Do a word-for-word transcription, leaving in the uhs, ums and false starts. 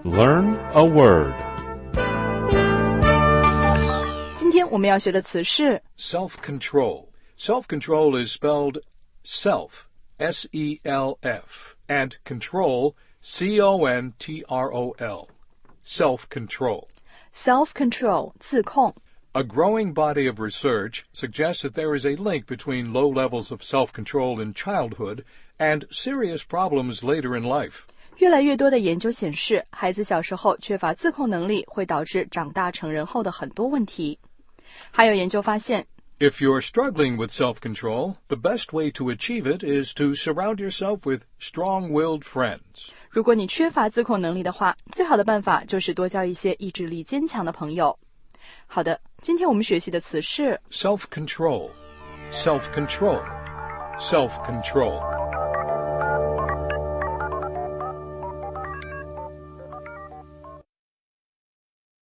Learn a word. 今天我们要学的词是 self-control. Self-control is spelled self, S E L F, and control, C O N T R O L. Self-control. self-control 自控。 A growing body of research suggests that there is a link between low levels of self-control in childhood and serious problems later in life. 越来越多的研究显示，孩子小时候缺乏自控能力会导致长大成人后的很多问题。还有研究发现 If you're struggling with self-control, the best way to achieve it is to surround yourself with strong-willed friends. 如果你缺乏自控能力的话，最好的办法就是多交一些意志力坚强的朋友。好的，今天我们学习的词是 self-control, self-control, self-control.